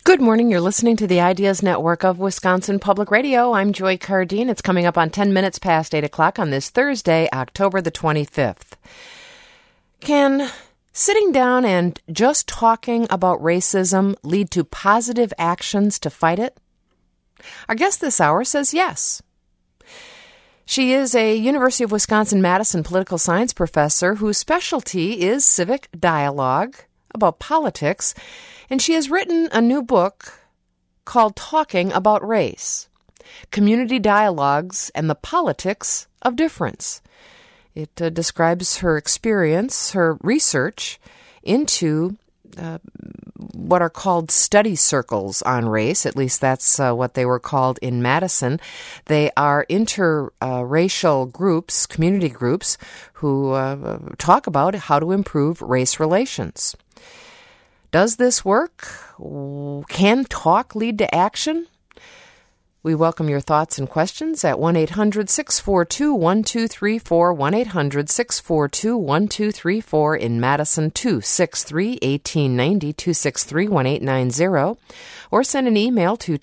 Good morning. You're listening to the Ideas Network of Wisconsin Public Radio. I'm Joy Cardine. It's coming up on 10 minutes past 8 o'clock on this Thursday, October the 25th. Can sitting down and just talking about racism lead to positive actions to fight it? Our guest this hour says yes. She is a University of Wisconsin-Madison political science professor whose specialty is civic dialogue about politics, and she has written a new book called Talking About Race, Community Dialogues and the Politics of Difference. It describes her experience, her research into what are called study circles on race. At least that's what they were called in Madison. They are interracial groups, community groups, who talk about how to improve race relations. Does this work? Can talk lead to action? We welcome your thoughts and questions at 1-800-642-1234, 1-800-642-1234 in Madison, 263-1890, 263-1890, or send an email to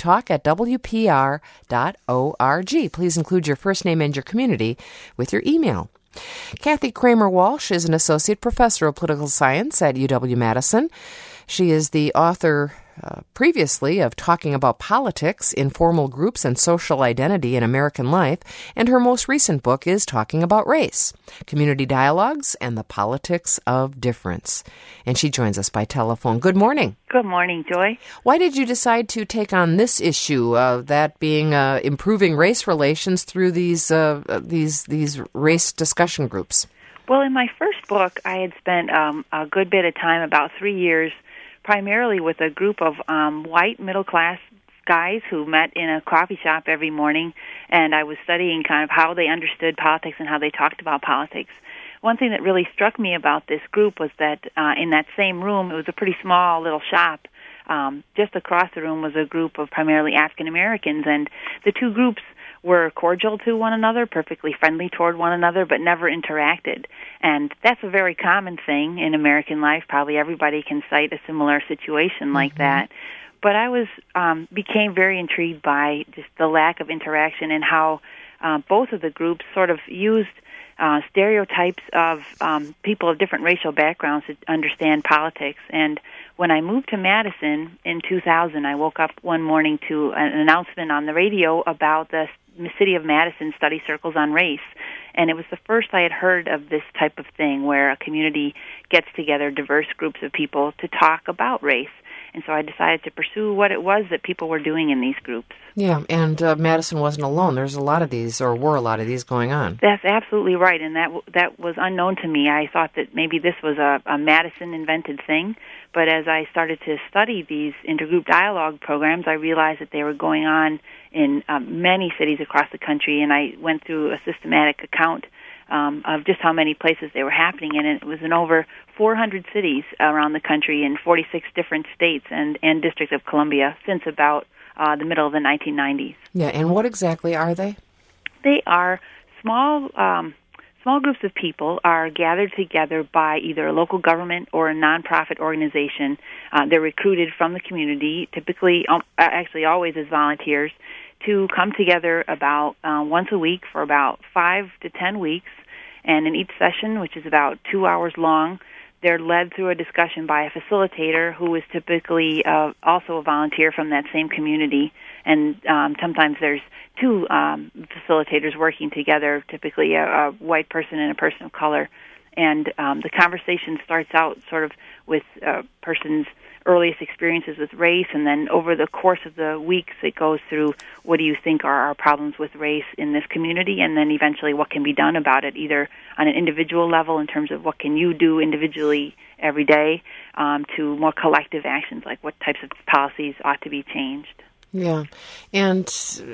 talk@wpr.org. Please include your first name and your community with your email. Kathy Kramer-Walsh is an associate professor of political science at UW-Madison. She is the author previously of Talking About Politics, Informal Groups and Social Identity in American Life, and her most recent book is Talking About Race, Community Dialogues and the Politics of Difference. And she joins us by telephone. Good morning. Good morning, Joy. Why did you decide to take on this issue, that being improving race relations through these race discussion groups? Well, in my first book, I had spent a good bit of time, about 3 years, primarily with a group of white middle-class guys who met in a coffee shop every morning, and I was studying kind of how they understood politics and how they talked about politics. One thing that really struck me about this group was that in that same room, it was a pretty small little shop. Just across the room was a group of primarily African Americans, and the two groups were cordial to one another, perfectly friendly toward one another, but never interacted. And that's a very common thing in American life. Probably everybody can cite a similar situation like that. But I became very intrigued by just the lack of interaction and how both of the groups sort of used stereotypes of people of different racial backgrounds to understand politics. And when I moved to Madison in 2000, I woke up one morning to an announcement on the radio about the City of Madison study circles on race. And it was the first I had heard of this type of thing where a community gets together diverse groups of people to talk about race. And so I decided to pursue what it was that people were doing in these groups. Yeah, and Madison wasn't alone. There's a lot of these, or were a lot of these going on. That's absolutely right, and that was unknown to me. I thought that maybe this was a Madison-invented thing, but as I started to study these intergroup dialogue programs, I realized that they were going on in many cities across the country, and I went through a systematic account of just how many places they were happening in. It was in over 400 cities around the country in 46 different states and District of Columbia since about the middle of the 1990s. Yeah, and what exactly are they? They are small groups of people are gathered together by either a local government or a nonprofit organization. They're recruited from the community, typically, actually always as volunteers, to come together about once a week for about 5 to 10 weeks. And in each session, which is about 2 hours long, they're led through a discussion by a facilitator who is typically also a volunteer from that same community. And sometimes there's two facilitators working together, typically a white person and a person of color. And the conversation starts out sort of with a person's earliest experiences with race, and then over the course of the weeks it goes through what do you think are our problems with race in this community, and then eventually what can be done about it, either on an individual level in terms of what can you do individually every day, to more collective actions like what types of policies ought to be changed. Yeah, and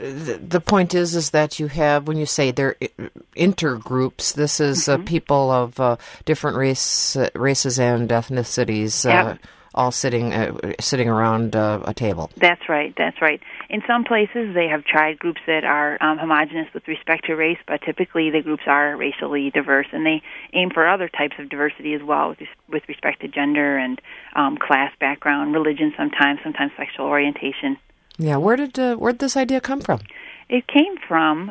the point is that you have, when you say they're intergroups, this is people of different races and ethnicities, all sitting around a table. That's right. That's right. In some places, they have tried groups that are homogenous with respect to race, but typically the groups are racially diverse, and they aim for other types of diversity as well, with respect to gender and class background, religion, sometimes sexual orientation. Yeah, where'd this idea come from? It came from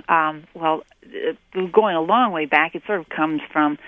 going a long way back. It sort of comes from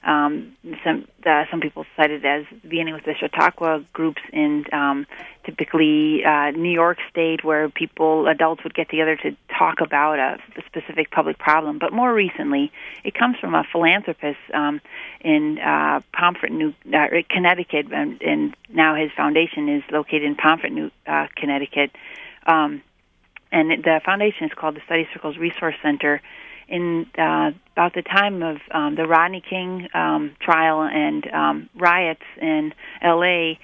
some people cite it as beginning with the Chautauqua groups in typically New York State, where adults would get together to talk about a specific public problem. But more recently, it comes from a philanthropist in Pomfret, Connecticut, and now his foundation is located in Pomfret, Connecticut. And the foundation is called the Study Circles Resource Center. In about the time of the Rodney King trial and riots in L.A.,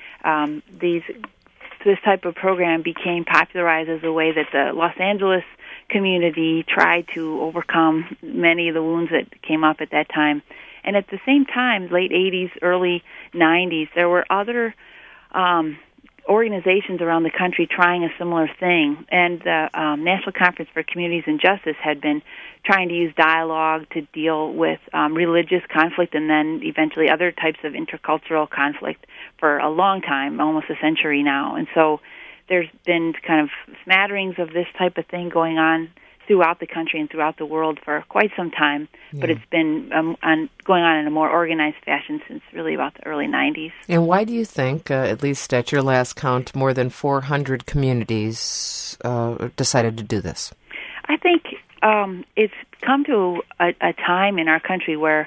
this type of program became popularized as a way that the Los Angeles community tried to overcome many of the wounds that came up at that time. And at the same time, late 80s, early 90s, there were other organizations around the country trying a similar thing. And the National Conference for Communities and Justice had been trying to use dialogue to deal with religious conflict and then eventually other types of intercultural conflict for a long time, almost a century now. And so there's been kind of smatterings of this type of thing going on throughout the country and throughout the world for quite some time, but it's been going on in a more organized fashion since really about the early 90s. And why do you think, at least at your last count, more than 400 communities decided to do this? I think it's come to a time in our country where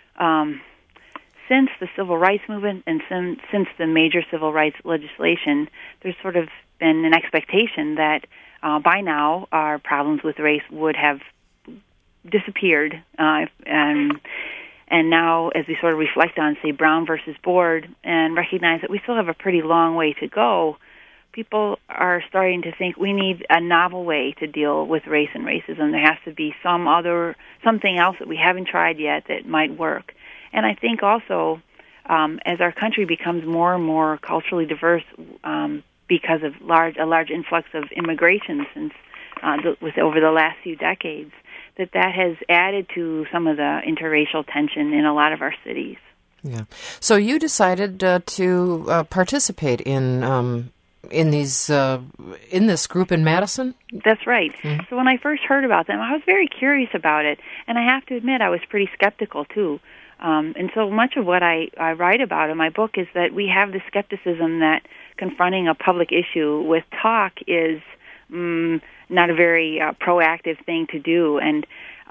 since the Civil Rights Movement and since the major civil rights legislation, there's sort of been an expectation that by now our problems with race would have disappeared. And now, as we sort of reflect on, say, Brown versus Board, and recognize that we still have a pretty long way to go, people are starting to think we need a novel way to deal with race and racism. There has to be something else that we haven't tried yet that might work. And I think also, as our country becomes more and more culturally diverse, because of a large influx of immigration since over the last few decades, that has added to some of the interracial tension in a lot of our cities. Yeah. So you decided to participate in this group in Madison? That's right. Mm-hmm. So when I first heard about them, I was very curious about it, and I have to admit I was pretty skeptical too. And so much of what I write about in my book is that we have the skepticism that confronting a public issue with talk is not a very proactive thing to do. And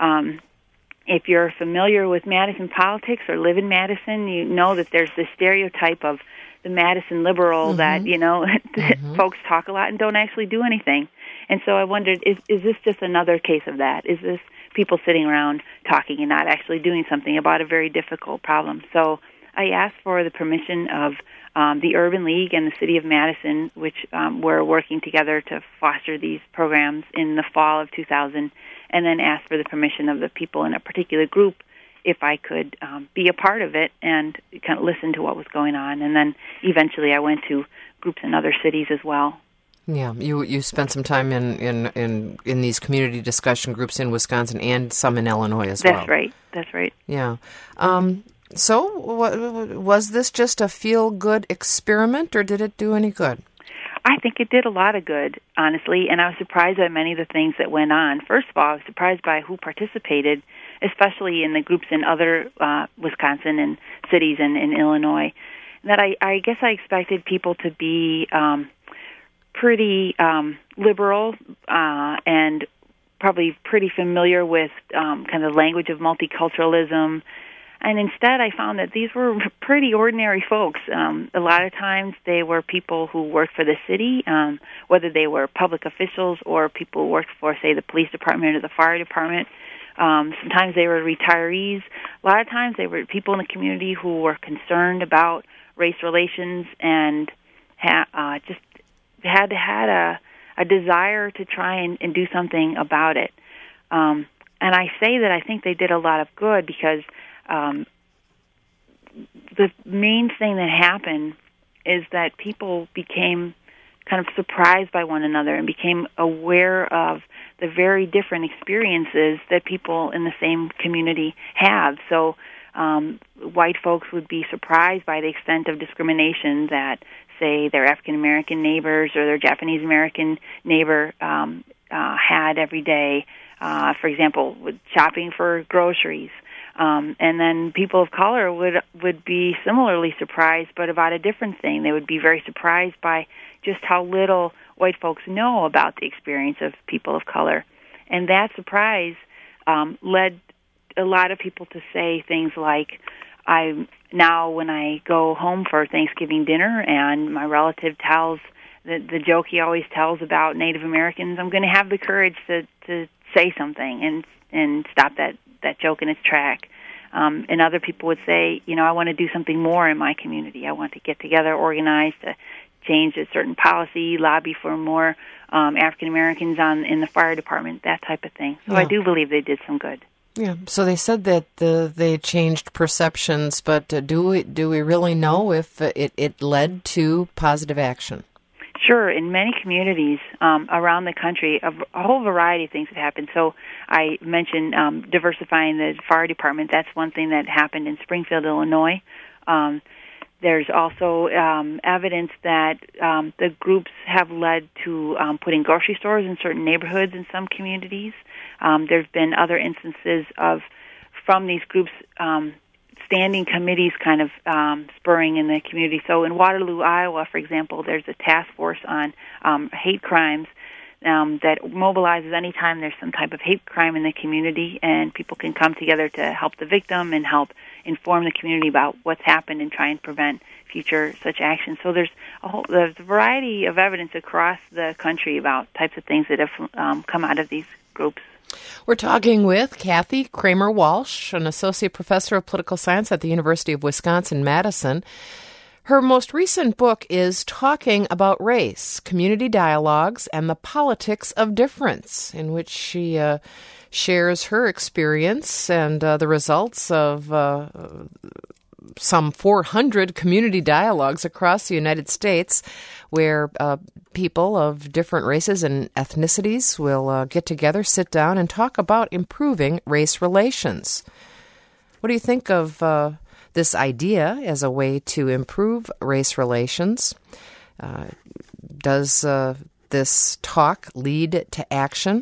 if you're familiar with Madison politics or live in Madison, you know that there's this stereotype of the Madison liberal that, folks talk a lot and don't actually do anything. And so I wondered, is this just another case of that? Is this people sitting around talking and not actually doing something about a very difficult problem? So I asked for the permission of the Urban League and the City of Madison, which were working together to foster these programs in the fall of 2000, and then asked for the permission of the people in a particular group if I could be a part of it and kind of listen to what was going on. And then eventually I went to groups in other cities as well. Yeah, you spent some time in these community discussion groups in Wisconsin and some in Illinois as well. That's right. Yeah. So was this just a feel-good experiment, or did it do any good? I think it did a lot of good, honestly, and I was surprised by many of the things that went on. First of all, I was surprised by who participated, especially in the groups in other Wisconsin and cities and in Illinois. That I guess I expected people to be pretty liberal and probably pretty familiar with kind of the language of multiculturalism. And instead, I found that these were pretty ordinary folks. A lot of times, they were people who worked for the city, whether they were public officials or people who worked for, say, the police department or the fire department. Sometimes they were retirees. A lot of times, they were people in the community who were concerned about race relations and just had a desire to try and do something about it. And I say that I think they did a lot of good because the main thing that happened is that people became kind of surprised by one another and became aware of the very different experiences that people in the same community have. So white folks would be surprised by the extent of discrimination that, say, their African-American neighbors or their Japanese-American neighbor had every day, for example, with shopping for groceries. And then people of color would be similarly surprised, but about a different thing. They would be very surprised by just how little white folks know about the experience of people of color. And that surprise led a lot of people to say things like, now when I go home for Thanksgiving dinner and my relative tells the joke he always tells about Native Americans, I'm going to have the courage to say something and stop that joke in its track. And other people would say, I want to do something more in my community. I want to get together, organize to change a certain policy, lobby for more African Americans in the fire department, that type of thing. So I do believe they did some good. Yeah. So they said that they changed perceptions, but do we really know if it led to positive action? Sure. In many communities around the country, a whole variety of things have happened. So I mentioned diversifying the fire department. That's one thing that happened in Springfield, Illinois. There's also evidence that the groups have led to putting grocery stores in certain neighborhoods in some communities. There's been other instances from these groups standing committees kind of spurring in the community. So in Waterloo, Iowa, for example, there's a task force on hate crimes that mobilizes anytime there's some type of hate crime in the community, and people can come together to help the victim and help inform the community about what's happened and try and prevent future such actions. So there's a variety of evidence across the country about types of things that have come out of these groups. We're talking with Kathy Kramer Walsh, an associate professor of political science at the University of Wisconsin-Madison. Her most recent book is Talking About Race, Community Dialogues and the Politics of Difference, in which she shares her experience and the results of some 400 community dialogues across the United States, where people of different races and ethnicities will get together, sit down, and talk about improving race relations. What do you think of this idea as a way to improve race relations? Does this talk lead to action?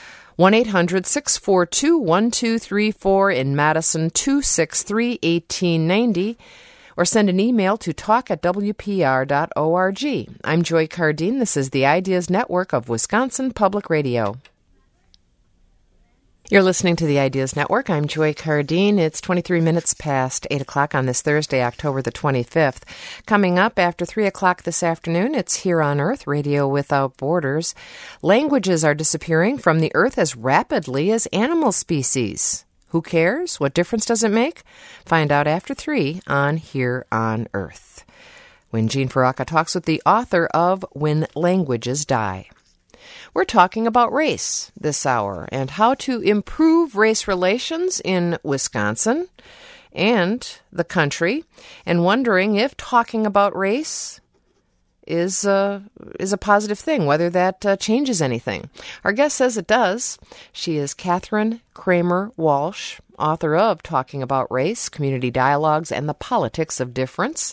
1-800-642-1234 in Madison, 263-1890, or send an email to talk@wpr.org. I'm Joy Cardine. This is the Ideas Network of Wisconsin Public Radio. You're listening to the Ideas Network. I'm Joy Cardine. It's 23 minutes past 8 o'clock on this Thursday, October the 25th. Coming up after 3 o'clock this afternoon, it's Here on Earth, Radio Without Borders. Languages are disappearing from the earth as rapidly as animal species. Who cares? What difference does it make? Find out after 3 on Here on Earth, when Jean Ferracca talks with the author of When Languages Die. We're talking about race this hour and how to improve race relations in Wisconsin and the country, and wondering if talking about race is a positive thing, whether that changes anything. Our guest says it does. She is Kathy Kramer Walsh, author of Talking About Race, Community Dialogues, and the Politics of Difference.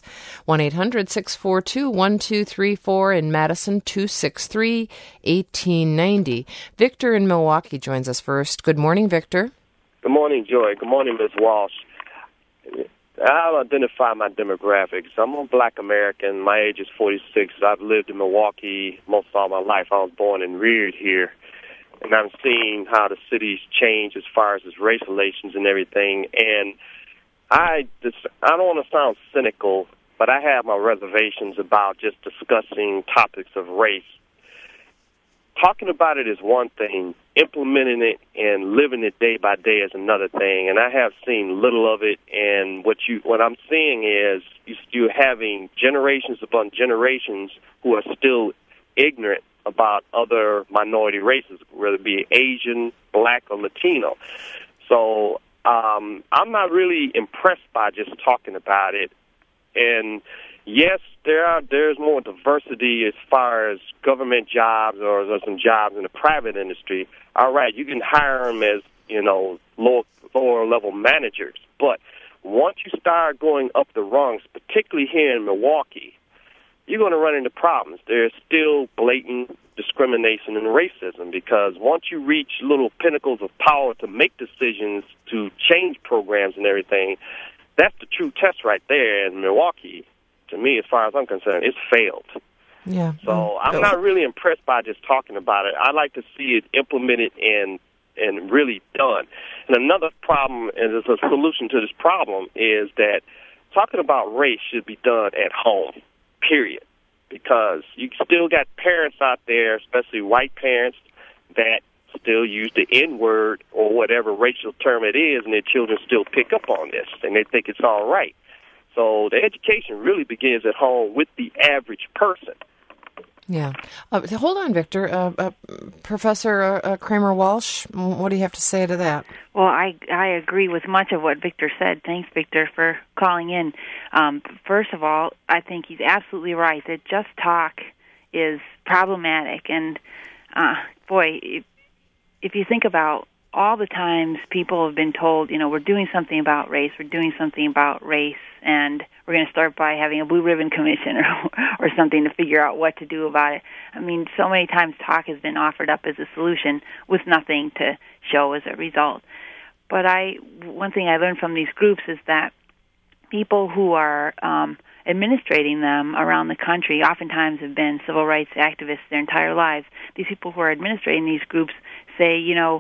1-800-642-1234 in Madison, 263-1890. Victor in Milwaukee joins us first. Good morning, Victor. Good morning, Joy. Good morning, Ms. Walsh. I'll identify my demographics. I'm a black American. My age is 46. I've lived in Milwaukee most of my life. I was born and reared here. And I'm seeing how the city's changed as far as its race relations and everything. And I don't want to sound cynical, but I have my reservations about just discussing topics of race. Talking about it is one thing. Implementing it and living it day by day is another thing. And I have seen little of it. And what I'm seeing is you're having generations upon generations who are still ignorant about other minority races, whether it be Asian, Black, or Latino. So I'm not really impressed by just talking about it. And Yes, there's more diversity as far as government jobs or some jobs in the private industry. All right, you can hire them as, lower level managers. But once you start going up the rungs, particularly here in Milwaukee, you're going to run into problems. There's still blatant discrimination and racism, because once you reach little pinnacles of power to make decisions, to change programs and everything, that's the true test right there. In Milwaukee, to me, as far as I'm concerned, it's failed. Yeah. So I'm not really impressed by just talking about it. I like to see it implemented and really done. And another problem, and there's a solution to this problem, is that talking about race should be done at home, period. Because you still got parents out there, especially white parents, that still use the N-word or whatever racial term it is, and their children still pick up on this, and they think it's all right. So the education really begins at home with the average person. Yeah. Hold on, Victor. Professor Kramer Walsh, what do you have to say to that? Well, I agree with much of what Victor said. Thanks, Victor, for calling in. First of all, I think he's absolutely right that just talk is problematic. And, if you think about all the times people have been told, we're doing something about race, and we're going to start by having a blue ribbon commission or something to figure out what to do about it. I mean, so many times talk has been offered up as a solution with nothing to show as a result. But one thing I learned from these groups is that people who are administrating them around the country oftentimes have been civil rights activists their entire lives. These people who are administrating these groups say,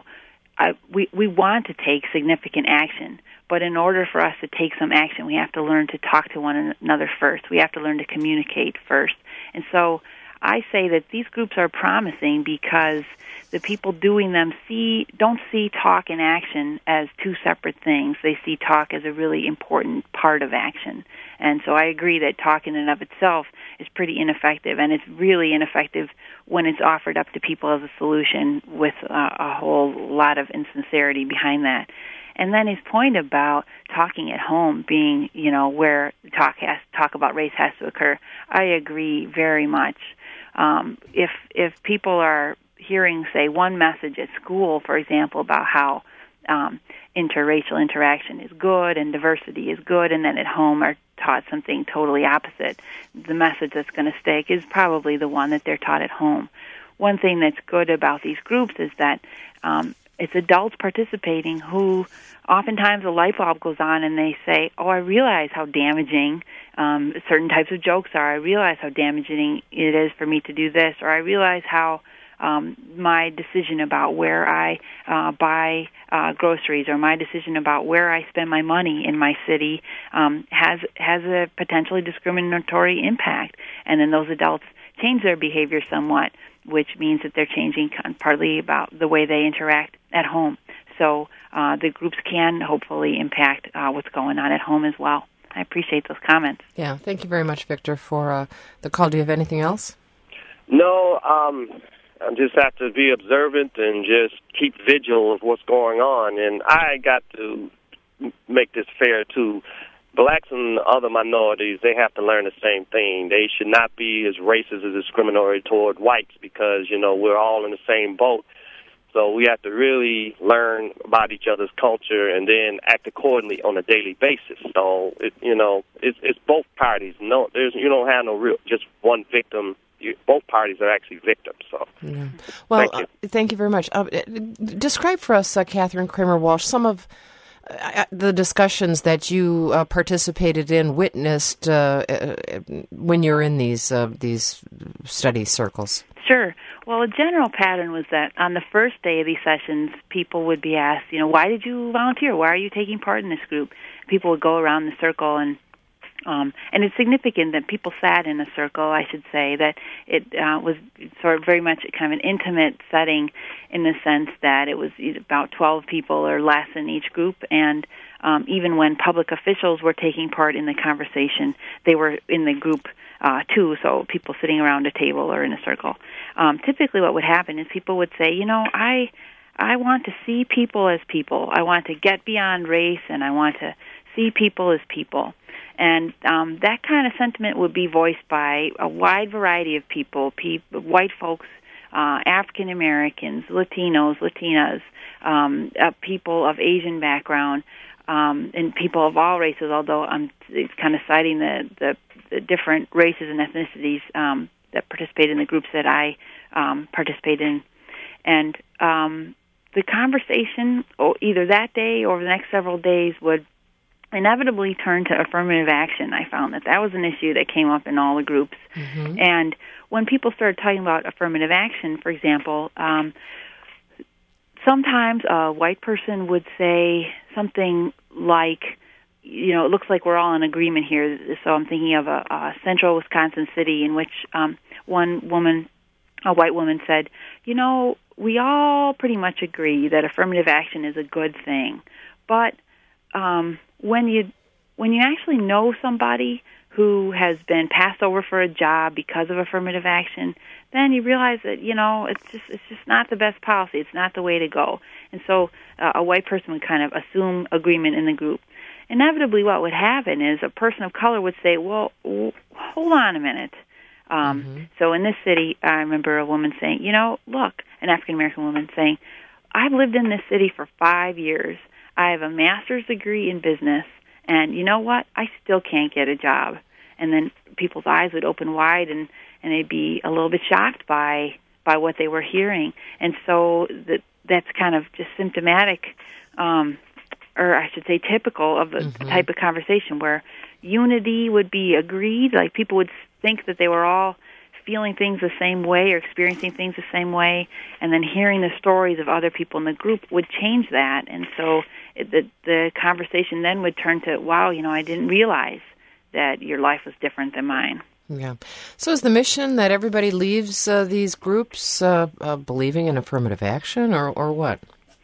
we want to take significant action, but in order for us to take some action, we have to learn to talk to one another first. We have to learn to communicate first. And so I say that these groups are promising because the people doing them don't see talk and action as two separate things. They see talk as a really important part of action. And so I agree that talk in and of itself is pretty ineffective, and it's really ineffective when it's offered up to people as a solution with a whole lot of insincerity behind that. And then his point about talking at home being, where talk about race has to occur, I agree very much. If people are hearing, say, one message at school, for example, about how interracial interaction is good and diversity is good, and then at home are taught something totally opposite, the message that's going to stick is probably the one that they're taught at home. One thing that's good about these groups is that it's adults participating who oftentimes a light bulb goes on and they say, I realize how damaging certain types of jokes are. I realize how damaging it is for me to do this, or I realize how my decision about where I buy groceries, or my decision about where I spend my money in my city has a potentially discriminatory impact. And then those adults change their behavior somewhat, which means that they're changing partly about the way they interact at home. So the groups can hopefully impact what's going on at home as well. I appreciate those comments. Yeah, thank you very much, Victor, for the call. Do you have anything else? No, I just have to be observant and just keep vigil of what's going on. And I got to make this fair, too. Blacks and other minorities, they have to learn the same thing. They should not be as racist or discriminatory toward whites because, we're all in the same boat. So we have to really learn about each other's culture and then act accordingly on a daily basis. So, it's both parties. No, you don't have no real, just one victim. Both parties are actually victims. So, yeah. Well, thank you very much. Describe for us, Catherine Kramer Walsh, some of the discussions that you participated in, witnessed when you're in these study circles. Sure. Well, a general pattern was that on the first day of these sessions, people would be asked, why did you volunteer? Why are you taking part in this group? People would go around the circle and it's significant that people sat in a circle, I should say, that it was sort of very much kind of an intimate setting in the sense that it was about 12 people or less in each group, and even when public officials were taking part in the conversation, they were in the group too, so people sitting around a table or in a circle. Typically what would happen is people would say, I want to see people as people. I want to get beyond race, and I want to see people as people. And that kind of sentiment would be voiced by a wide variety of people, white folks, African Americans, Latinos, Latinas, people of Asian background, and people of all races, although I'm kind of citing the different races and ethnicities that participate in the groups that I participate in. And the conversation, either that day or over the next several days, would inevitably turn to affirmative action. I found that was an issue that came up in all the groups. Mm-hmm. And when people started talking about affirmative action, for example, sometimes a white person would say something like, it looks like we're all in agreement here. So I'm thinking of a central Wisconsin city in which one woman, a white woman, said, we all pretty much agree that affirmative action is a good thing. But when you actually know somebody who has been passed over for a job because of affirmative action, then you realize that it's just not the best policy. It's not the way to go. And so a white person would kind of assume agreement in the group. Inevitably, what would happen is a person of color would say, "Well, hold on a minute." So in this city, I remember a woman saying, look, an African American woman saying, "I've lived in this city for 5 years. I have a master's degree in business, and you know what? I still can't get a job." And then people's eyes would open wide, and they'd be a little bit shocked by what they were hearing. And so that's kind of just symptomatic, or I should say typical of the type of conversation where unity would be agreed, like people would think that they were all feeling things the same way or experiencing things the same way, and then hearing the stories of other people in the group would change that. And so the conversation then would turn to, wow, I didn't realize that your life was different than mine. Yeah. So is the mission that everybody leaves these groups believing in affirmative action, or what?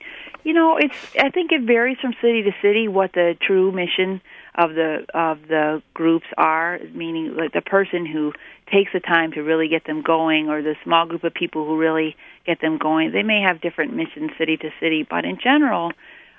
I think it varies from city to city what the true mission of the groups are, meaning like the person who takes the time to really get them going, or the small group of people who really get them going. They may have different missions city to city, but in general,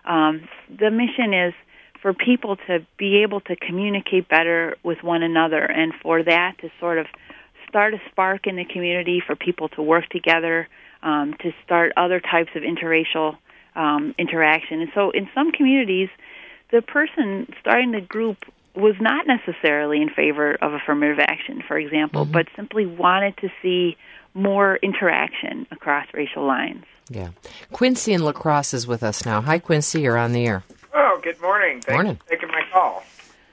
the mission is for people to be able to communicate better with one another, and for that to sort of start a spark in the community for people to work together, to start other types of interracial interaction. And so in some communities, the person starting the group was not necessarily in favor of affirmative action, for example, but simply wanted to see more interaction across racial lines. Yeah. Quincy in La Crosse is with us now. Hi, Quincy. You're on the air. Oh, good morning. Thanks for taking my call.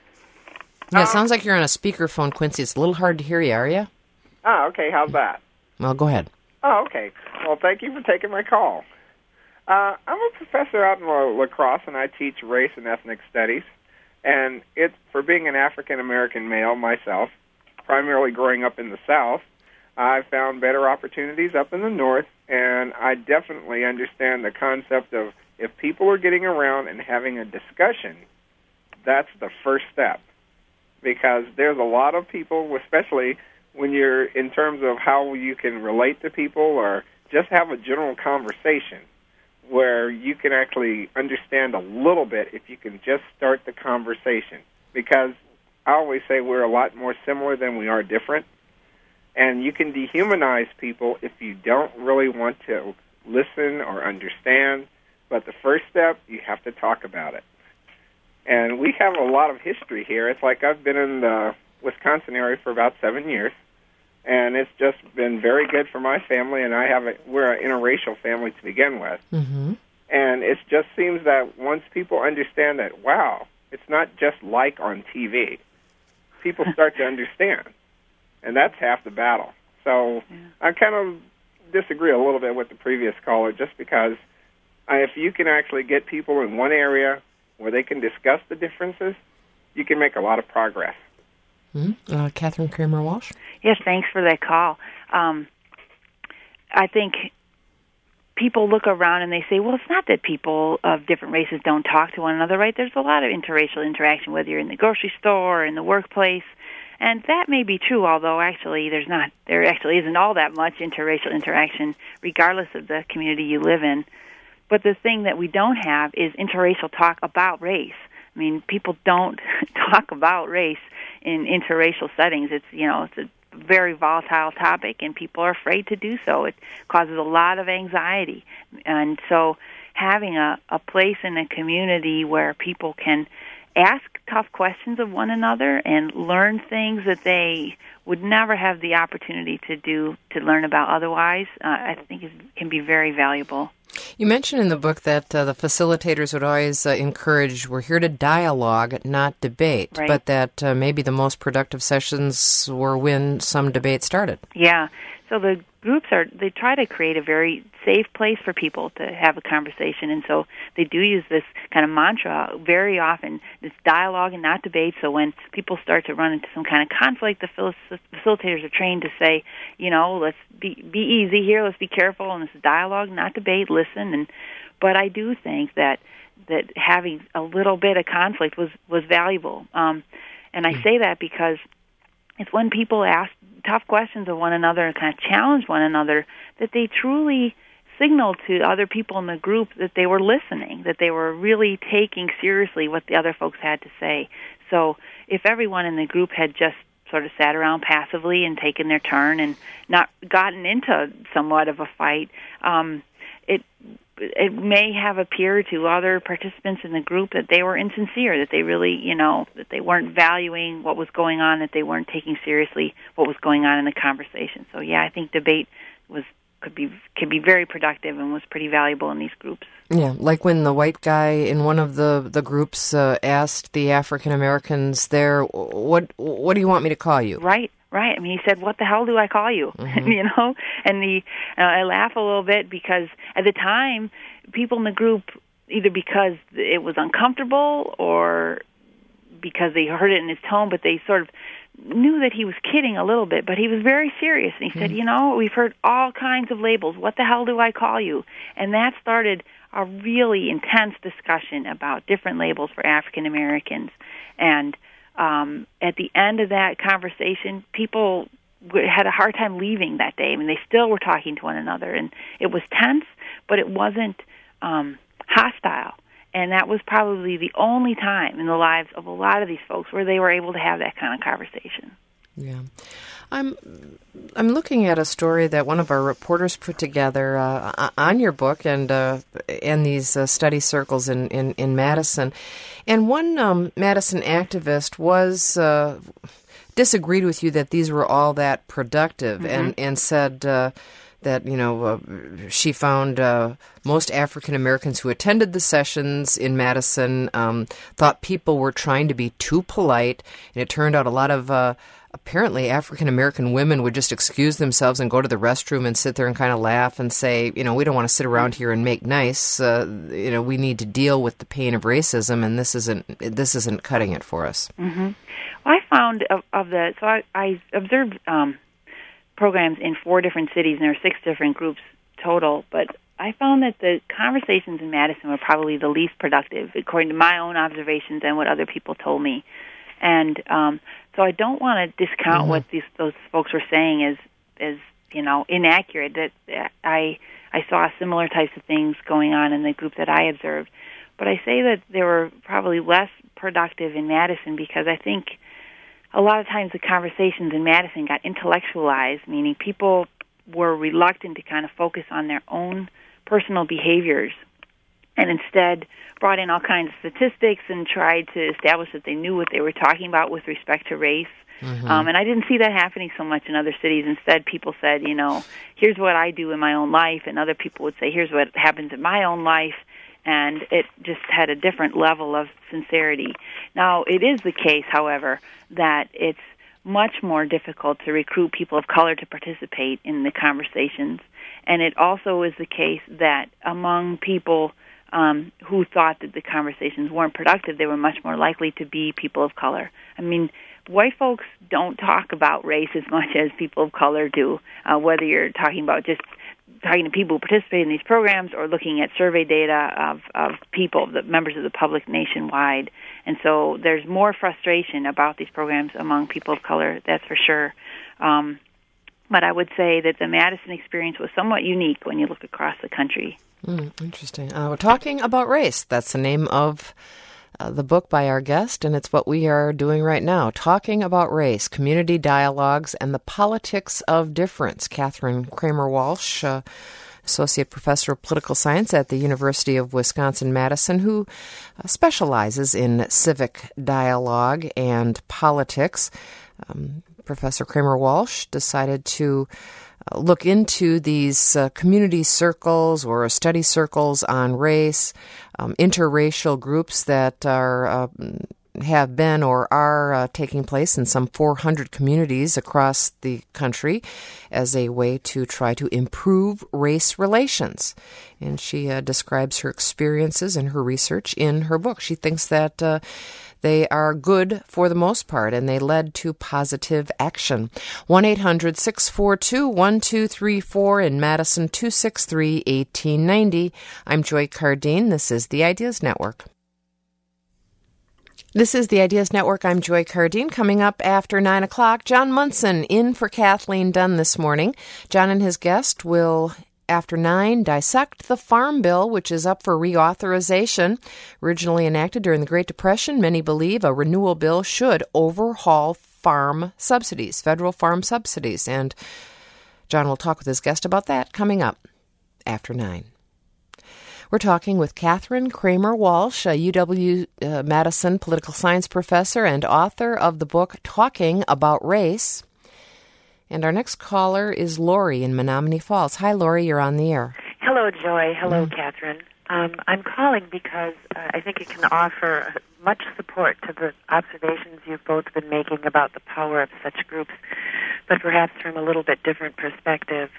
Yeah, it sounds like you're on a speakerphone, Quincy. It's a little hard to hear you, are you? Oh, okay. How's that? Well, go ahead. Oh, okay. Well, thank you for taking my call. I'm a professor out in La Crosse, and I teach race and ethnic studies. And for being an African-American male myself, primarily growing up in the South, I found better opportunities up in the North, and I definitely understand the concept of if people are getting around and having a discussion, that's the first step. Because there's a lot of people, especially when you're in terms of how you can relate to people or just have a general conversation, where you can actually understand a little bit if you can just start the conversation. Because I always say we're a lot more similar than we are different. And you can dehumanize people if you don't really want to listen or understand. But the first step, you have to talk about it. And we have a lot of history here. It's like I've been in the Wisconsin area for about 7 years. And it's just been very good for my family, and we're an interracial family to begin with. Mm-hmm. And it just seems that once people understand that, wow, it's not just like on TV, people start to understand. And that's half the battle. So I kind of disagree a little bit with the previous caller, just because if you can actually get people in one area where they can discuss the differences, you can make a lot of progress. Mm-hmm. Catherine Kramer-Walsh? Yes, thanks for that call. I think people look around and they say, well, it's not that people of different races don't talk to one another, right? There's a lot of interracial interaction, whether you're in the grocery store or in the workplace. And that may be true, although actually there actually isn't all that much interracial interaction, regardless of the community you live in. But the thing that we don't have is interracial talk about race. I mean, people don't talk about race in interracial settings. It's a very volatile topic, and people are afraid to do so. It causes a lot of anxiety. And so having a place in a community where people can ask tough questions of one another and learn things that they would never have the opportunity to learn about otherwise, I think can be very valuable. You mentioned in the book that the facilitators would always encourage, we're here to dialogue, not debate, right. But that maybe the most productive sessions were when some debate started. Yeah. So the groups they try to create a very safe place for people to have a conversation, and so they do use this kind of mantra very often, this dialogue and not debate. So when people start to run into some kind of conflict, the facilitators are trained to say, let's be easy here, let's be careful, and this is dialogue, not debate, listen. But I do think that having a little bit of conflict was valuable. And I say that because it's when people ask tough questions of one another and kind of challenge one another that they truly signal to other people in the group that they were listening, that they were really taking seriously what the other folks had to say. So if everyone in the group had just sort of sat around passively and taken their turn and not gotten into somewhat of a fight, it may have appeared to other participants in the group that they were insincere, that they really, that they weren't valuing what was going on, that they weren't taking seriously what was going on in the conversation. So, yeah, I think debate could be very productive and was pretty valuable in these groups. Yeah, like when the white guy in one of the groups asked the African Americans there, what do you want me to call you? Right. I mean, he said, "What the hell do I call you?" Mm-hmm. And I laugh a little bit because at the time, people in the group, either because it was uncomfortable or because they heard it in his tone, but they sort of knew that he was kidding a little bit, but he was very serious. And he said, we've heard all kinds of labels. What the hell do I call you? And that started a really intense discussion about different labels for African Americans. And at the end of that conversation, people had a hard time leaving that day. I mean, they still were talking to one another, and it was tense, but it wasn't hostile. And that was probably the only time in the lives of a lot of these folks where they were able to have that kind of conversation. Yeah. I'm looking at a story that one of our reporters put together on your book and these study circles in Madison. And one Madison activist was disagreed with you that these were all that productive, mm-hmm. and said that she found most African Americans who attended the sessions in Madison thought people were trying to be too polite, and it turned out a lot of apparently African American women would just excuse themselves and go to the restroom and sit there and kind of laugh and say, we don't want to sit around here and make nice. We need to deal with the pain of racism, and this isn't cutting it for us. Mm-hmm. Well, I found I observed programs in 4 different cities, and there are 6 different groups total, but I found that the conversations in Madison were probably the least productive, according to my own observations and what other people told me. And so I don't want to discount mm-hmm. what those folks were saying as inaccurate. That I saw similar types of things going on in the group that I observed, but I say that they were probably less productive in Madison because I think a lot of times the conversations in Madison got intellectualized, meaning people were reluctant to kind of focus on their own personal behaviors and instead brought in all kinds of statistics and tried to establish that they knew what they were talking about with respect to race. Mm-hmm. And I didn't see that happening so much in other cities. Instead, people said, here's what I do in my own life, and other people would say, here's what happens in my own life, and it just had a different level of sincerity. Now, it is the case, however, that it's much more difficult to recruit people of color to participate in the conversations, and it also is the case that among people who thought that the conversations weren't productive, they were much more likely to be people of color. I mean, white folks don't talk about race as much as people of color do, whether you're talking about just talking to people who participate in these programs or looking at survey data of people, the members of the public nationwide. And so there's more frustration about these programs among people of color, that's for sure. But I would say that the Madison experience was somewhat unique when you look across the country. Interesting. We're talking about race. That's the name of the book by our guest, and it's what we are doing right now, Talking About Race, Community Dialogues, and the Politics of Difference. Catherine Kramer Walsh, Associate Professor of Political Science at the University of Wisconsin-Madison, who specializes in civic dialogue and politics. Professor Kramer Walsh decided to look into these community circles or study circles on race, interracial groups that are have been or are taking place in some 400 communities across the country as a way to try to improve race relations. And she describes her experiences and her research in her book. She thinks that they are good for the most part, and they led to positive action. 1-800-642-1234 in Madison, 263-1890. I'm Joy Cardine. This is the Ideas Network. This is the Ideas Network. I'm Joy Cardine. Coming up after 9 o'clock, John Munson in for Kathleen Dunn this morning. John and his guest will, after 9, dissect the Farm Bill, which is up for reauthorization. Originally enacted during the Great Depression, many believe a renewal bill should overhaul farm subsidies, federal farm subsidies. And John will talk with his guest about that coming up after 9. We're talking with Catherine Kramer Walsh, a UW-Madison political science professor and author of the book Talking About Race. And our next caller is Lori in Menominee Falls. Hi, Lori, you're on the air. Hello, Joy. Hello, Catherine. I'm calling because I think it can offer much support to the observations you've both been making about the power of such groups, but perhaps from a little bit different perspective.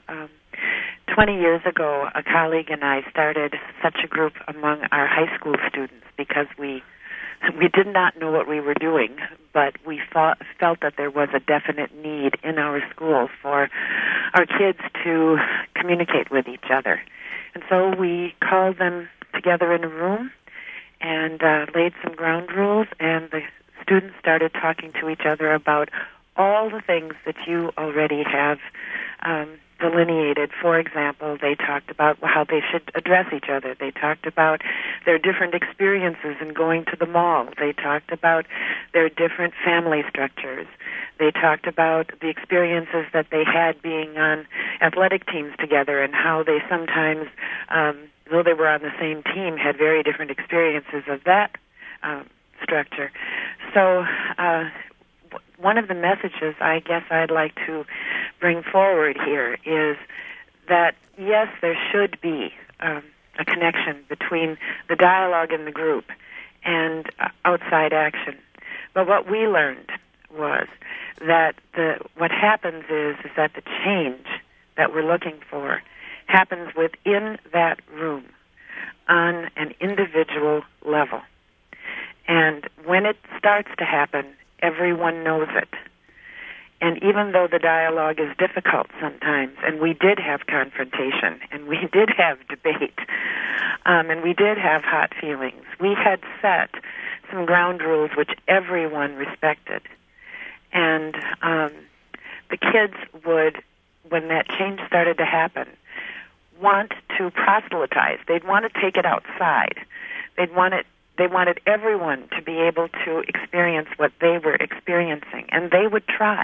20 years ago, a colleague and I started such a group among our high school students because we did not know what we were doing, but we felt that there was a definite need in our school for our kids to communicate with each other. And so we called them together in a room and laid some ground rules, and the students started talking to each other about all the things that you already have delineated. For example, they talked about how they should address each other. They talked about their different experiences in going to the mall. They talked about their different family structures. They talked about the experiences that they had being on athletic teams together and how they sometimes, though they were on the same team, had very different experiences of that structure. So one of the messages I guess I'd like to bring forward here is that, yes, there should be a connection between the dialogue in the group and outside action. But what we learned was that what happens is that the change that we're looking for happens within that room on an individual level. And when it starts to happen, everyone knows it. And even though the dialogue is difficult sometimes, and we did have confrontation, and we did have debate, and we did have hot feelings, we had set some ground rules which everyone respected. And the kids would, when that change started to happen, want to proselytize. They'd want to take it outside. They wanted everyone to be able to experience what they were experiencing, and they would try.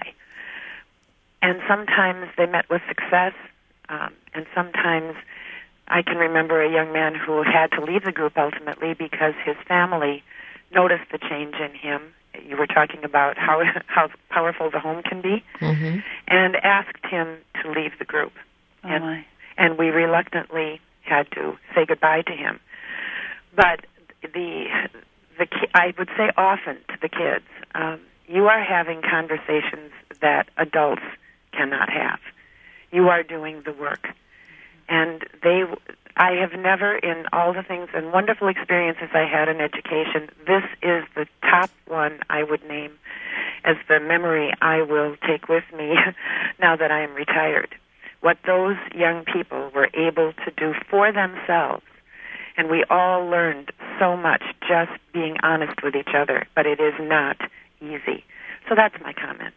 And sometimes they met with success, and sometimes I can remember a young man who had to leave the group ultimately because his family noticed the change in him. You were talking about how powerful the home can be, and asked him to leave the group. And we reluctantly had to say goodbye to him. But I would say often to the kids, you are having conversations that adults cannot have. You are doing the work. And I have never, in all the things and wonderful experiences I had in education, this is the top one I would name as the memory I will take with me now that I am retired. What those young people were able to do for themselves. And we all learned so much just being honest with each other, but it is not easy. So that's my comment.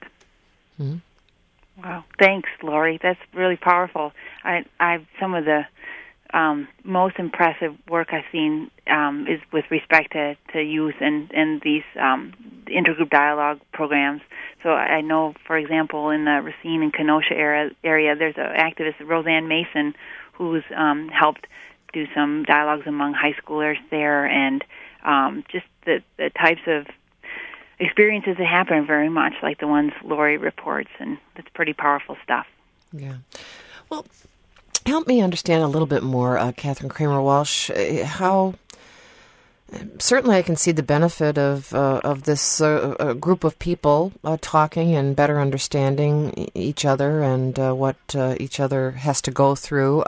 Wow. Thanks, Lori. That's really powerful. I've some of the most impressive work I've seen is with respect to youth and these intergroup dialogue programs. So I know, for example, in the Racine and Kenosha area, there's an activist, Roseanne Mason, who's helped do some dialogues among high schoolers there, and just the types of experiences that happen very much like the ones Lori reports, and it's pretty powerful stuff. Yeah. Well, help me understand a little bit more, Catherine Kramer Walsh, how certainly I can see the benefit of this group of people talking and better understanding each other and what each other has to go through.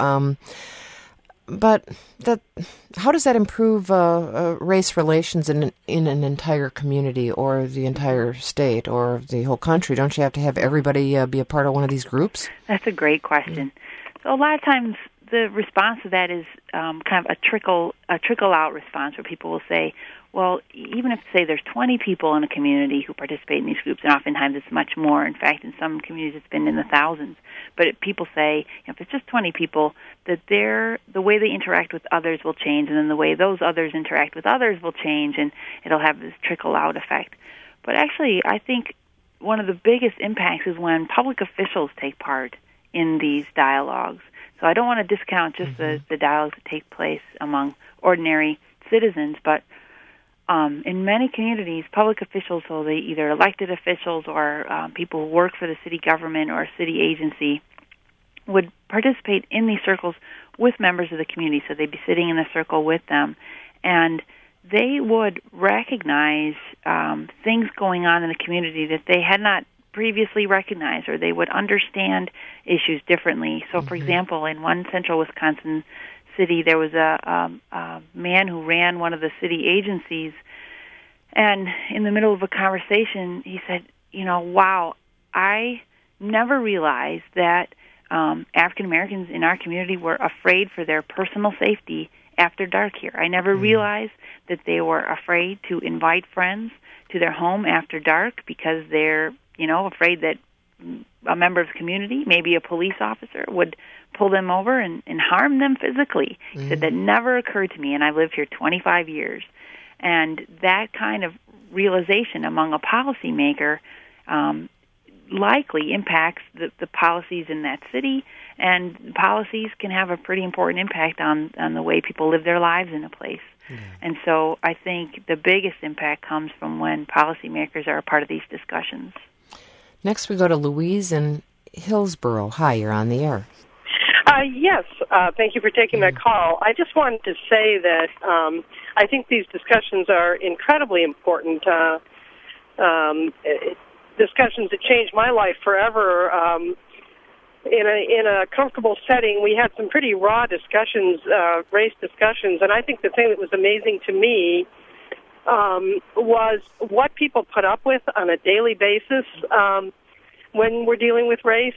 But how does that improve race relations in an entire community or the entire state or the whole country? Don't you have to have everybody be a part of one of these groups? That's a great question. So a lot of times the response to that is kind of a trickle out response, where people will say, well, even if, say, there's 20 people in a community who participate in these groups, and oftentimes it's much more. In fact, in some communities it's been in the thousands. But people say, if it's just 20 people, that the way they interact with others will change, and then the way those others interact with others will change, and it'll have this trickle-out effect. But actually, I think one of the biggest impacts is when public officials take part in these dialogues. So I don't want to discount just the dialogues that take place among ordinary citizens, but in many communities, public officials, so they either elected officials or people who work for the city government or a city agency, would participate in these circles with members of the community. So they'd be sitting in a circle with them, and they would recognize things going on in the community that they had not previously recognized, or they would understand issues differently. So, for example, in one central Wisconsin city, there was a man who ran one of the city agencies, and in the middle of a conversation, he said, wow, I never realized that African Americans in our community were afraid for their personal safety after dark here. I never realized that they were afraid to invite friends to their home after dark because they're, afraid that a member of the community, maybe a police officer, would pull them over and harm them physically. He said that never occurred to me, and I've lived here 25 years. And that kind of realization among a policymaker likely impacts the policies in that city, and policies can have a pretty important impact on the way people live their lives in a place. And so I think the biggest impact comes from when policymakers are a part of these discussions. Next we go to Louise in Hillsborough. Hi, you're on the air. Yes, thank you for taking my call. I just wanted to say that I think these discussions are incredibly important, discussions that changed my life forever. In a comfortable setting, we had some pretty raw discussions, race discussions, and I think the thing that was amazing to me was what people put up with on a daily basis when we're dealing with race.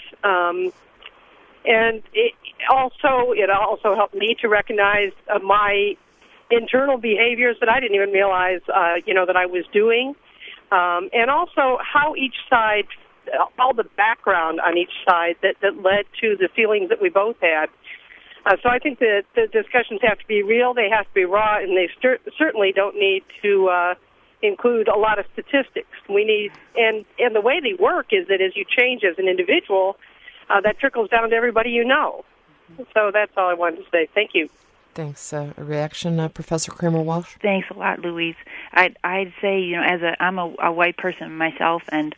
And it also helped me to recognize my internal behaviors that I didn't even realize, that I was doing, and also how each side, all the background on each side that led to the feelings that we both had. So I think that the discussions have to be real, they have to be raw, and they certainly don't need to include a lot of statistics. We need, and the way they work is that as you change as an individual, that trickles down to everybody you know. So that's all I wanted to say. Thank you. Thanks. A reaction, Professor Kramer Walsh? Thanks a lot, Louise. I'd say, I'm a white person myself, and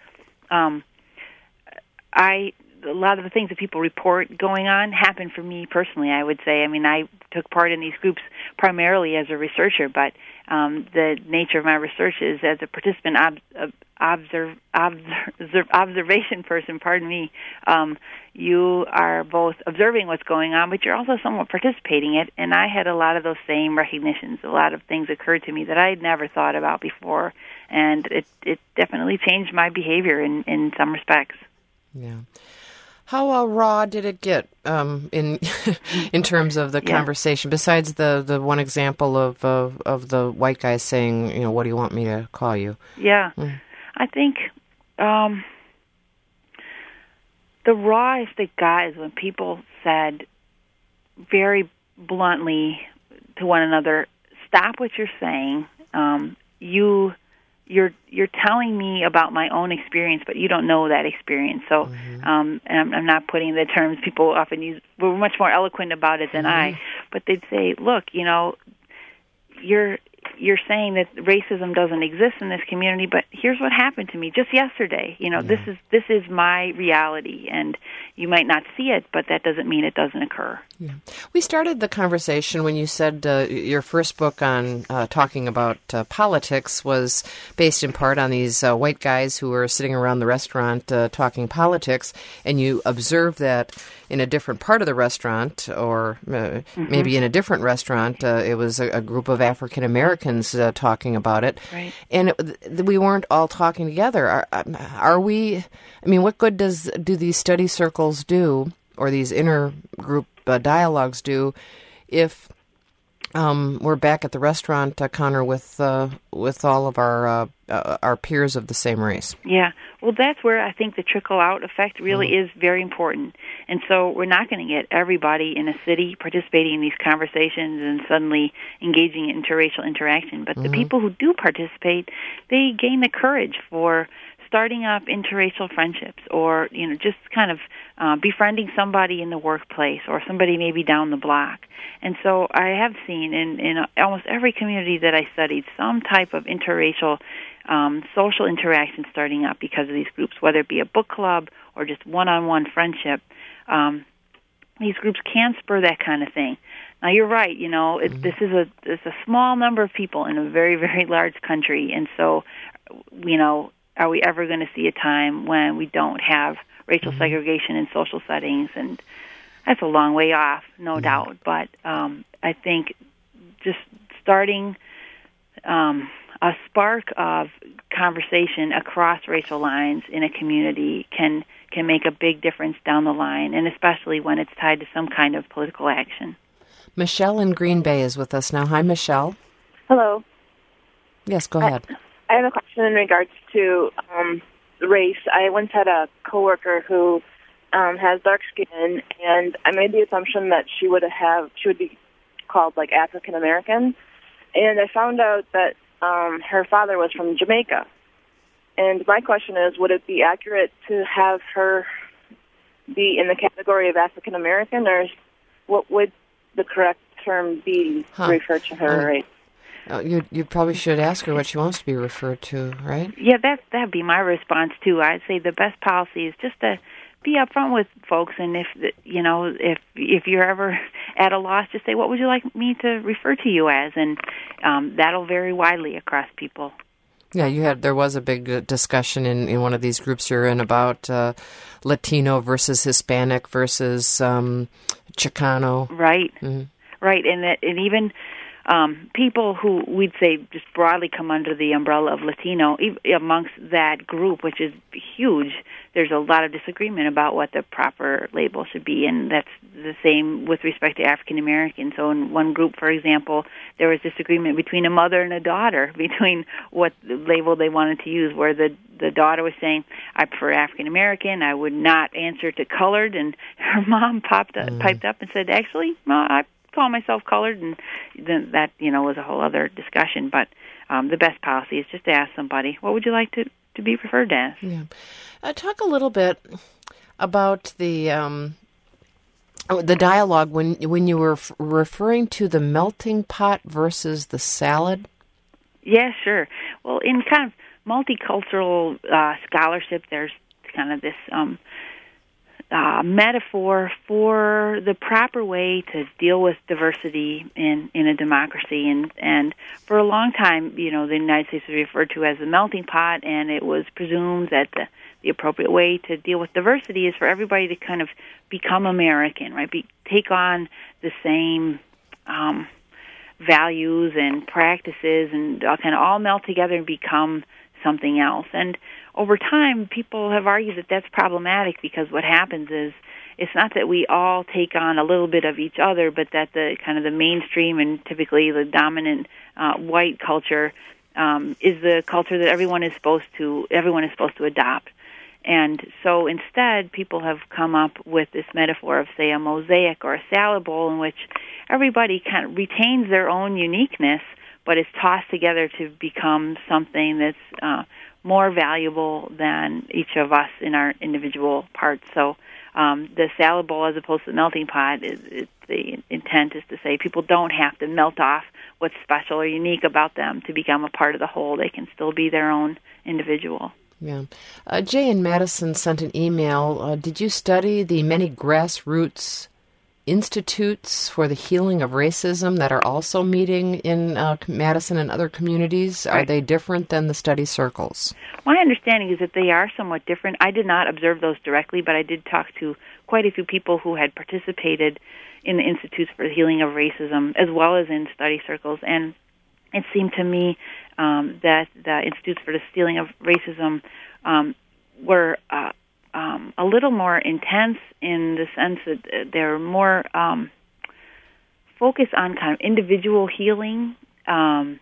a lot of the things that people report going on happen for me personally, I would say. I mean, I took part in these groups primarily as a researcher, but the nature of my research is as a participant observation person, pardon me. You are both observing what's going on, but you're also somewhat participating in it, and I had a lot of those same recognitions. A lot of things occurred to me that I had never thought about before, and it definitely changed my behavior in some respects. Yeah. How raw did it get in terms of the conversation? Besides the one example of the white guy saying, what do you want me to call you? Yeah, I think the rawest it got is when people said very bluntly to one another, stop what you're saying. You're telling me about my own experience, but you don't know that experience. So, and I'm not putting the terms people often use. We're much more eloquent about it than I. But they'd say, look, you're saying that racism doesn't exist in this community, but here's what happened to me just yesterday. This is my reality, and you might not see it, but that doesn't mean it doesn't occur. Yeah. We started the conversation when you said your first book on talking about politics was based in part on these white guys who were sitting around the restaurant talking politics, and you observed that in a different part of the restaurant, or maybe in a different restaurant, it was a group of African Americans talking about it. Right. And we weren't all talking together. Are we? I mean, what good do these study circles do, or these intergroup dialogues do, if we're back at the restaurant, Connor, with all of our peers of the same race? Yeah. Well, that's where I think the trickle-out effect really is very important. And so we're not going to get everybody in a city participating in these conversations and suddenly engaging in interracial interaction. But the people who do participate, they gain the courage for starting up interracial friendships, or just kind of befriending somebody in the workplace or somebody maybe down the block. And so I have seen in almost every community that I studied some type of interracial social interaction starting up because of these groups, whether it be a book club or just one-on-one friendship. These groups can spur that kind of thing. Now, you're right. This is a small number of people in a very, very large country, and so are we ever going to see a time when we don't have racial segregation in social settings? And that's a long way off, no doubt. But I think just starting a spark of conversation across racial lines in a community can make a big difference down the line, and especially when it's tied to some kind of political action. Michelle in Green Bay is with us now. Hi, Michelle. Hello. Yes, go ahead. I have a question in regards to race. I once had a coworker who has dark skin, and I made the assumption that she would be called like African American, and I found out that her father was from Jamaica. And my question is, would it be accurate to have her be in the category of African American, or what would the correct term be to refer to her race? You probably should ask her what she wants to be referred to, right? Yeah, that'd be my response too. I'd say the best policy is just to be upfront with folks, and if you're ever at a loss, just say, what would you like me to refer to you as? And that'll vary widely across people. Yeah, there was a big discussion in one of these groups you're in about Latino versus Hispanic versus Chicano. Right, right, and even people who we'd say just broadly come under the umbrella of Latino, amongst that group, which is huge, there's a lot of disagreement about what the proper label should be, and that's the same with respect to African Americans. So in one group, for example, there was disagreement between a mother and a daughter between what label they wanted to use, where the daughter was saying, I prefer African American, I would not answer to colored, and her mom piped up and said, actually, no, I call myself colored, and then that was a whole other discussion. But the best policy is just to ask somebody, what would you like to be referred as? Yeah. Talk a little bit about the dialogue when you were referring to the melting pot versus the salad. Yeah, sure. Well, in kind of multicultural scholarship, there's kind of this metaphor for the proper way to deal with diversity in a democracy. And for a long time, the United States was referred to as the melting pot, and it was presumed that the appropriate way to deal with diversity is for everybody to kind of become American, right? Take on the same values and practices and kind of all melt together and become something else. And over time, people have argued that that's problematic, because what happens is it's not that we all take on a little bit of each other, but that the kind of the mainstream and typically the dominant white culture is the culture that everyone is supposed to adopt. And so instead, people have come up with this metaphor of, say, a mosaic or a salad bowl in which everybody kind of retains their own uniqueness, but is tossed together to become something that's more valuable than each of us in our individual parts. So the salad bowl, as opposed to the melting pot, the intent is to say people don't have to melt off what's special or unique about them to become a part of the whole. They can still be their own individual. Yeah. Jay in Madison sent an email. Did you study the many grassroots institutes for the healing of racism that are also meeting in Madison and other communities? Are they different than the study circles? My understanding is that they are somewhat different. I did not observe those directly, but I did talk to quite a few people who had participated in the Institutes for the Healing of Racism, as well as in study circles. And it seemed to me that the Institutes for the Healing of Racism were a little more intense in the sense that they're more focused on kind of individual healing. But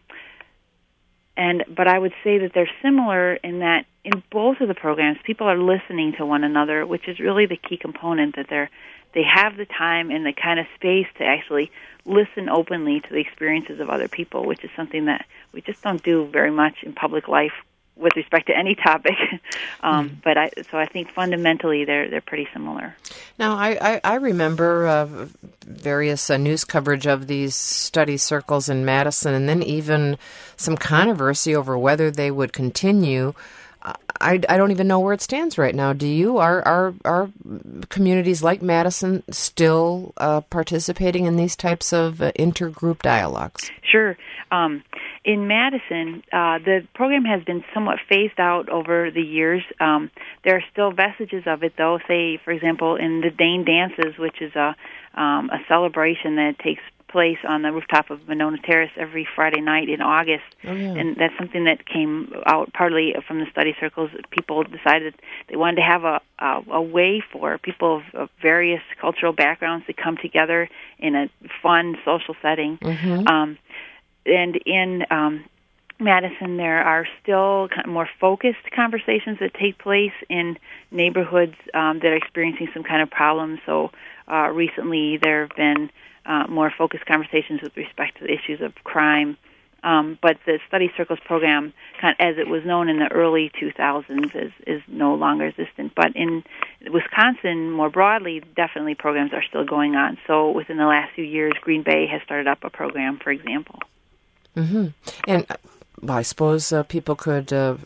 I would say that they're similar in that in both of the programs, people are listening to one another, which is really the key component, that they have the time and the kind of space to actually listen openly to the experiences of other people, which is something that we just don't do very much in public life with respect to any topic. But I think fundamentally they're pretty similar. Now, I remember various news coverage of these study circles in Madison, and then even some controversy over whether they would continue. I don't even know where it stands right now. Do you? Are communities like Madison still participating in these types of intergroup dialogues? Sure. In Madison, the program has been somewhat phased out over the years. There are still vestiges of it, though. Say, for example, in the Dane Dances, which is a celebration that takes place on the rooftop of Monona Terrace every Friday night in August. Oh, yeah. And that's something that came out partly from the study circles. People decided they wanted to have a way for people of various cultural backgrounds to come together in a fun social setting. Mm-hmm. And in Madison, there are still kind of more focused conversations that take place in neighborhoods that are experiencing some kind of problem. So recently there have been more focused conversations with respect to the issues of crime. But the Study Circles program, kind of as it was known in the early 2000s, is no longer existent. But in Wisconsin, more broadly, definitely programs are still going on. So within the last few years, Green Bay has started up a program, for example. Mm-hmm. And I suppose people could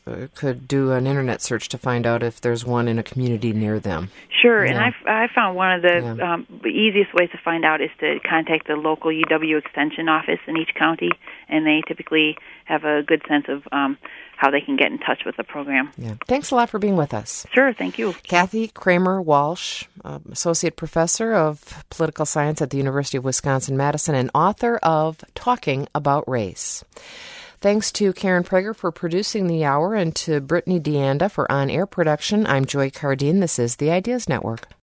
do an internet search to find out if there's one in a community near them. Sure, yeah. And I found one of the easiest ways to find out is to contact the local UW Extension office in each county, and they typically have a good sense of how they can get in touch with the program. Yeah. Thanks a lot for being with us. Sure, thank you. Kathy Kramer Walsh, Associate Professor of Political Science at the University of Wisconsin-Madison and author of Talking About Race. Thanks to Karen Prager for producing the hour and to Brittany DeAnda for on-air production. I'm Joy Cardine. This is the Ideas Network.